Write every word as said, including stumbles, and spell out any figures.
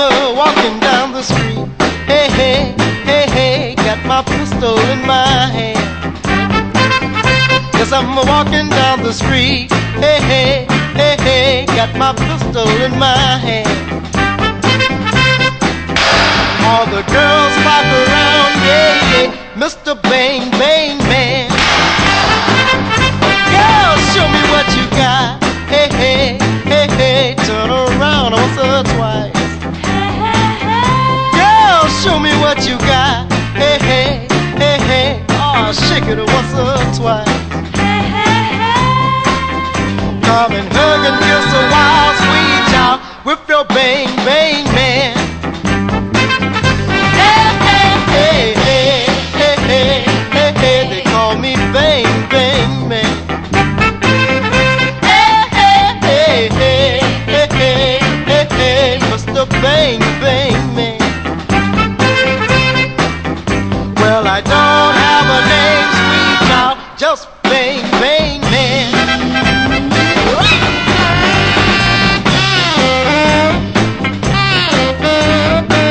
uh, walking down the street. Hey, hey, hey, hey, got my pistol in my hand. Yes, I'm uh, walking down the street. Hey, hey, hey, hey, got my pistol in my hand. All the girls flock around, yeah, yeah, Mister Bang Bang Man. Girl, show me what you got. Hey, hey, hey, hey, turn around once or twice. Girl, show me what you got. Hey, hey, hey, hey, oh, shake it once or twice. Come and hug and kiss a wild, sweet child with your Bang Bang Man. Hey, hey, hey, hey, hey, hey, hey, hey, they call me Bang Bang Man. Hey, hey, hey, hey, hey, hey, Mister Bang Bang Man. Well, I don't have a name, sweet child, just Bang Bang Man.